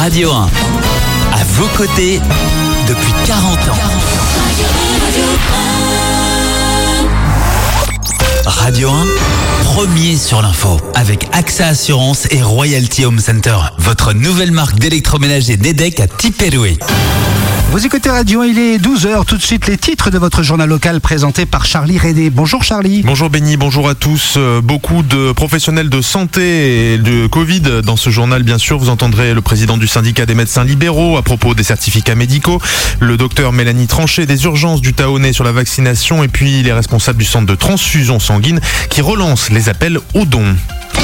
Radio 1, à vos côtés depuis 40 ans. Radio 1, premier sur l'info, avec AXA Assurance et Royalty Home Center, votre nouvelle marque d'électroménager Nedec à Tiperoué. Vous écoutez Radio 1, il est 12h, tout de suite les titres de votre journal local présenté par Charlie Rédé. Bonjour Charlie. Bonjour Benny, bonjour à tous. Beaucoup de professionnels de santé et de Covid dans ce journal, bien sûr. Vous entendrez le président du syndicat des médecins libéraux à propos des certificats médicaux, le docteur Mélanie Tranchet des urgences du Taonnet sur la vaccination et puis les responsables du centre de transfusion sanguine qui relancent les appels aux dons.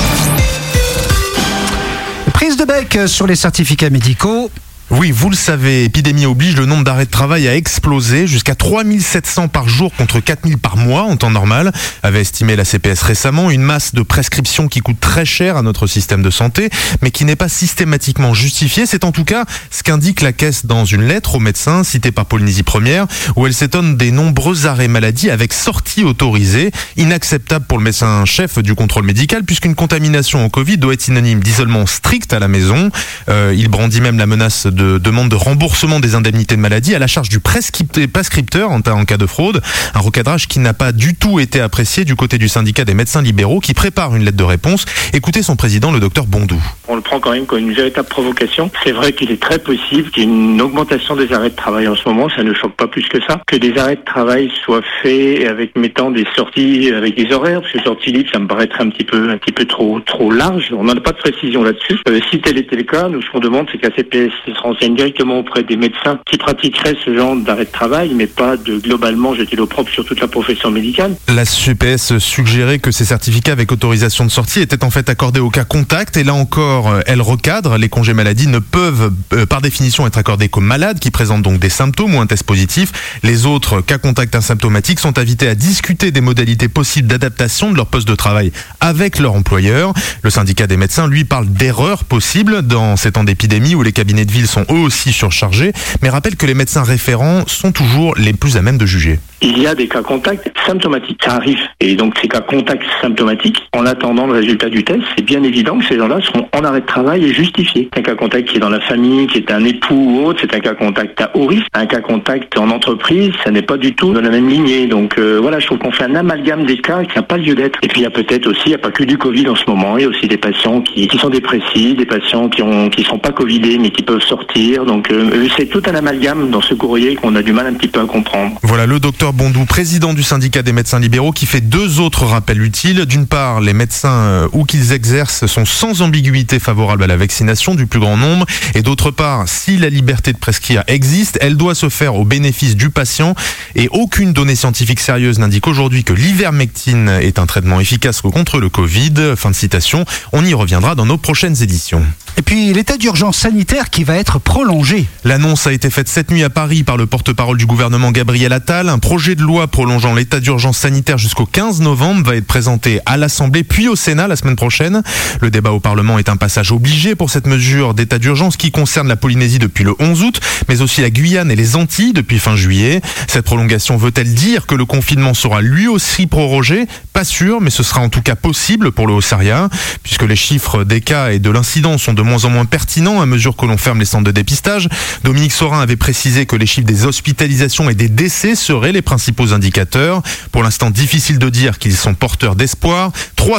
Prise de bec sur les certificats médicaux. Oui, vous le savez, épidémie oblige, le nombre d'arrêts de travail a explosé jusqu'à 3700 par jour contre 4000 par mois en temps normal, avait estimé la CPS récemment, une masse de prescriptions qui coûte très cher à notre système de santé, mais qui n'est pas systématiquement justifiée. C'est en tout cas ce qu'indique la Caisse dans une lettre aux médecins citée par Polynésie Première, où elle s'étonne des nombreux arrêts maladie avec sortie autorisée, inacceptable pour le médecin-chef du contrôle médical, puisqu'une contamination au Covid doit être synonyme d'isolement strict à la maison. Il brandit même la menace de demande de remboursement des indemnités de maladie à la charge du prescripteur en cas de fraude. Un recadrage qui n'a pas du tout été apprécié du côté du syndicat des médecins libéraux qui prépare une lettre de réponse. Écoutez son président, le docteur Bondou. On le prend quand même comme une véritable provocation. C'est vrai qu'il est très possible qu'il y ait une augmentation des arrêts de travail en ce moment. Ça ne choque pas plus que ça. Que des arrêts de travail soient faits avec mettant des sorties avec des horaires. Parce que sorties libres, ça me paraîtrait un petit peu trop large. On n'a pas de précision là-dessus. Si tel était le cas, nous, ce qu'on demande, c'est qu'à CPS se renseigne directement auprès des médecins qui pratiqueraient ce genre d'arrêt de travail, mais pas de globalement jeter l'opprobre sur toute la profession médicale. La CPS suggérait que ces certificats avec autorisation de sortie étaient en fait accordés au cas contact, et là encore, elle recadre. Les congés maladie ne peuvent, par définition, être accordés qu'aux malades qui présentent donc des symptômes ou un test positif. Les autres cas contact asymptomatiques sont invités à discuter des modalités possibles d'adaptation de leur poste de travail avec leur employeur. Le syndicat des médecins, lui, parle d'erreurs possibles dans ces temps d'épidémie où les cabinets de ville sont eux aussi surchargés, mais rappelle que les médecins référents sont toujours les plus à même de juger. Il y a des cas contacts symptomatiques, ça arrive. Et donc ces cas contacts symptomatiques, en attendant le résultat du test, c'est bien évident que ces gens-là seront en arrêt de travail et justifiés. Un cas contact qui est dans la famille, qui est un époux ou autre, c'est un cas contact à haut risque. Un cas contact en entreprise, ça n'est pas du tout dans la même lignée. Donc voilà, je trouve qu'on fait un amalgame des cas qui n'a pas lieu d'être. Et puis il y a peut-être aussi, il n'y a pas que du Covid en ce moment, il y a aussi des patients qui sont dépressifs, des patients qui sont pas Covidés mais qui peuvent sortir. Donc c'est tout un amalgame dans ce courrier qu'on a du mal un petit peu à comprendre. Voilà le docteur Bondou, président du syndicat des médecins libéraux, qui fait deux autres rappels utiles. D'une part, les médecins où qu'ils exercent sont sans ambiguïté favorables à la vaccination du plus grand nombre. Et d'autre part, si la liberté de prescrire existe, elle doit se faire au bénéfice du patient. Et aucune donnée scientifique sérieuse n'indique aujourd'hui que l'ivermectine est un traitement efficace contre le Covid. Fin de citation. On y reviendra dans nos prochaines éditions. Et puis l'état d'urgence sanitaire qui va être prolongé. L'annonce a été faite cette nuit à Paris par le porte-parole du gouvernement Gabriel Attal. Un projet de loi prolongeant l'état d'urgence sanitaire jusqu'au 15 novembre va être présenté à l'Assemblée puis au Sénat la semaine prochaine. Le débat au Parlement est un passage obligé pour cette mesure d'état d'urgence qui concerne la Polynésie depuis le 11 août, mais aussi la Guyane et les Antilles depuis fin juillet. Cette prolongation veut-elle dire que le confinement sera lui aussi prorogé ? Pas sûr, mais ce sera en tout cas possible pour le Haut-Sarien, puisque les chiffres des cas et de l'incidence sont de moins en moins pertinents à mesure que l'on ferme les centres de dépistage. Dominique Sorin avait précisé que les chiffres des hospitalisations et des décès seraient les principaux indicateurs. Pour l'instant, difficile de dire qu'ils sont porteurs d'espoir.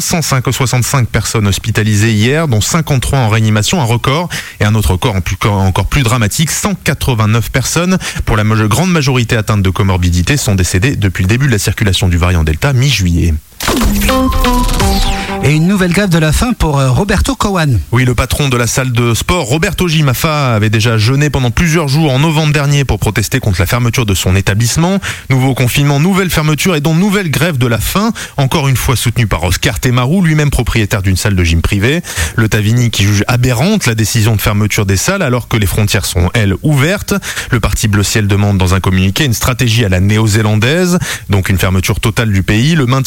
365 personnes hospitalisées hier, dont 53 en réanimation, un record. Et un autre record encore plus dramatique, 189 personnes, pour la grande majorité atteintes de comorbidité, sont décédées depuis le début de la circulation du variant Delta mi-juillet. Et une nouvelle grève de la faim pour Roberto Cowan. Oui, le patron de la salle de sport, Roberto Gimafa, avait déjà jeûné pendant plusieurs jours en novembre dernier pour protester contre la fermeture de son établissement. Nouveau confinement, nouvelle fermeture et donc nouvelle grève de la faim, encore une fois soutenue par Oscar Temaru, lui-même propriétaire d'une salle de gym privée. Le Tavini qui juge aberrante la décision de fermeture des salles alors que les frontières sont, elles, ouvertes. Le parti Bleu Ciel demande dans un communiqué une stratégie à la néo-zélandaise, donc une fermeture totale du pays, le maintien des activités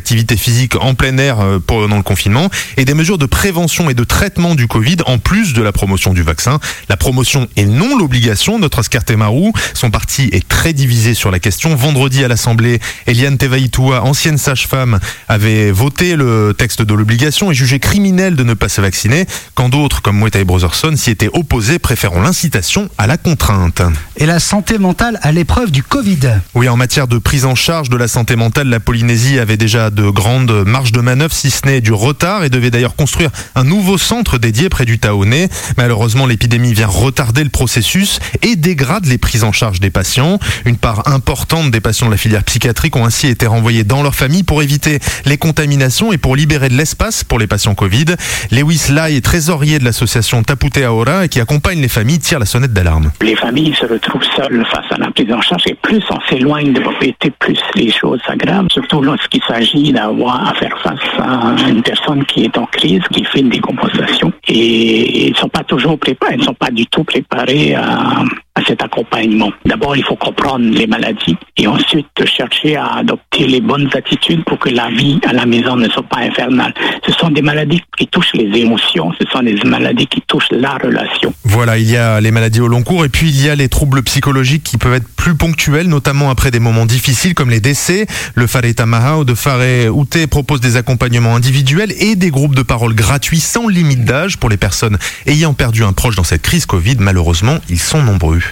l'activité physique en plein air pendant le confinement et des mesures de prévention et de traitement du Covid en plus de la promotion du vaccin. La promotion et non l'obligation. Notre Oscar Temarou, son parti est très divisé sur la question. Vendredi à l'Assemblée, Eliane Tevaïtoua, ancienne sage-femme, avait voté le texte de l'obligation et jugé criminel de ne pas se vacciner, quand d'autres, comme Mouetaï Brotherson, s'y étaient opposés, préférant l'incitation à la contrainte. Et la santé mentale à l'épreuve du Covid. Oui, en matière de prise en charge de la santé mentale, la Polynésie avait déjà de grandes marges de manœuvre, si ce n'est du retard, et devait d'ailleurs construire un nouveau centre dédié près du Taoné. Malheureusement, l'épidémie vient retarder le processus et dégrade les prises en charge des patients. Une part importante des patients de la filière psychiatrique ont ainsi été renvoyés dans leur famille pour éviter les contaminations et pour libérer de l'espace pour les patients Covid. Lewis Lai, trésorier de l'association Tapute Aora, qui accompagne les familles, tire la sonnette d'alarme. Les familles se retrouvent seules face à la prise en charge et plus on s'éloigne de propriété, plus les choses s'aggravent, surtout lorsqu'il s'agit d'avoir à faire face à une personne qui est en crise, qui fait une décompensation et ils ne sont pas toujours préparés, ils ne sont pas du tout préparés à cet accompagnement. D'abord, il faut comprendre les maladies et ensuite chercher à adopter les bonnes attitudes pour que la vie à la maison ne soit pas infernale. Ce sont des maladies qui touchent les émotions, ce sont des maladies qui touchent la relation. Voilà, il y a les maladies au long cours et puis il y a les troubles psychologiques qui peuvent être plus ponctuels, notamment après des moments difficiles comme les décès. Le Whare Tamahao de Whare Ute propose des accompagnements individuels et des groupes de parole gratuits sans limite d'âge pour les personnes ayant perdu un proche dans cette crise Covid. Malheureusement, ils sont nombreux.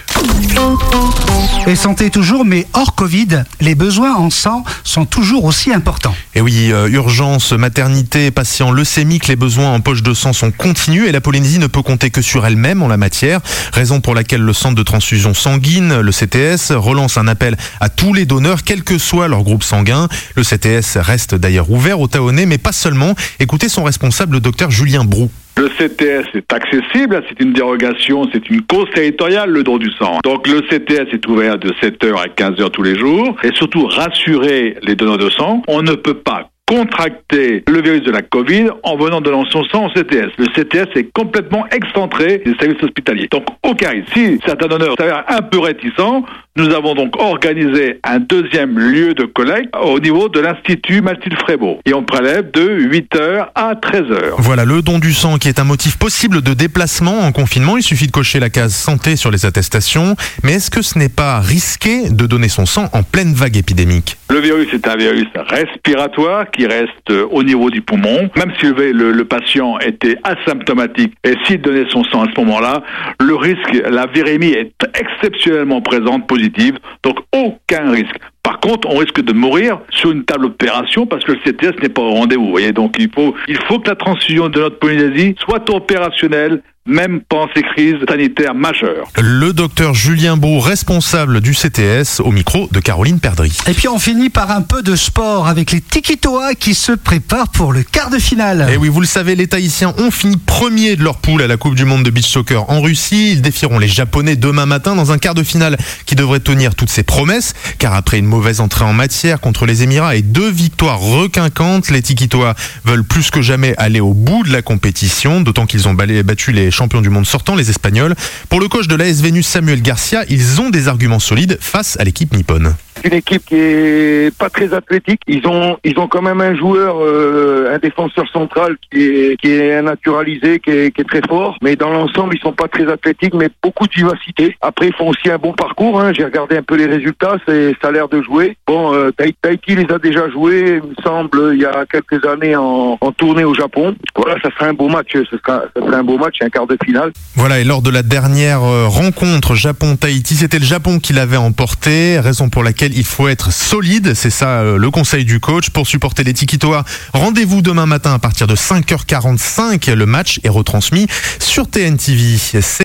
Et santé toujours, mais hors Covid, les besoins en sang sont toujours aussi importants. Et oui, urgence, maternité, patients leucémiques, les besoins en poche de sang sont continus et la Polynésie ne peut compter que sur elle-même en la matière. Raison pour laquelle le centre de transfusion sanguine, le CTS, relance un appel à tous les donneurs, quel que soit leur groupe sanguin. Le CTS reste d'ailleurs ouvert au Taoné, mais pas seulement. Écoutez son responsable, le docteur Julien Brou. Le CTS est accessible, c'est une dérogation, c'est une cause territoriale, le don du sang. Donc le CTS est ouvert de 7h à 15h tous les jours. Et surtout, rassurer les donneurs de sang, on ne peut pas contracter le virus de la Covid en venant donner son sang au CTS. Le CTS est complètement excentré des services hospitaliers. Donc aucun risque. Si certains donneurs s'avèrent un peu réticents, nous avons donc organisé un deuxième lieu de collecte au niveau de l'Institut Mathilde Frébeau. Et on prélève de 8h à 13h. Voilà, le don du sang qui est un motif possible de déplacement en confinement. Il suffit de cocher la case santé sur les attestations. Mais est-ce que ce n'est pas risqué de donner son sang en pleine vague épidémique ? Le virus est un virus respiratoire qui reste au niveau du poumon. Même si le patient était asymptomatique et s'il donnait son sang à ce moment-là, le risque, la virémie est exceptionnellement présente, positive, donc aucun risque. Par contre, on risque de mourir sur une table d'opération parce que le CTS n'est pas au rendez-vous. Vous voyez, donc il faut que la transfusion de notre Polynésie soit opérationnelle, même pendant ces crises sanitaires majeures. Le docteur Julien Brou, responsable du CTS, au micro de Caroline Perdry. Et puis on finit par un peu de sport avec les Tikitoa qui se préparent pour le quart de finale. Et oui, vous le savez, les Tahitiens ont fini premier de leur poule à la Coupe du Monde de beach soccer en Russie. Ils défieront les Japonais demain matin dans un quart de finale qui devrait tenir toutes ses promesses. Car après une mauvaise entrée en matière contre les Émirats et 2 victoires requinquantes, les Tikitoa veulent plus que jamais aller au bout de la compétition, d'autant qu'ils ont battu les champions du monde sortant, les Espagnols. Pour le coach de l'AS Vénus, Samuel Garcia, ils ont des arguments solides face à l'équipe nippone. C'est une équipe qui est pas très athlétique. Ils ont quand même un joueur, un défenseur central qui est naturalisé, qui est très fort. Mais dans l'ensemble, ils sont pas très athlétiques, mais beaucoup de vivacité. Après, ils font aussi un bon parcours. J'ai regardé un peu les résultats, ça a l'air de jouer. Bon, Tahiti les a déjà joués, il me semble, il y a quelques années en tournée au Japon. Voilà, ça sera un beau match. Ça sera un beau match, un quart de finale. Voilà, et lors de la dernière rencontre Japon-Tahiti, c'était le Japon qui l'avait emporté, raison pour laquelle il faut être solide, c'est ça le conseil du coach. Pour supporter les Tikitoa, rendez-vous demain matin à partir de 5h45. Le match est retransmis sur TNTV.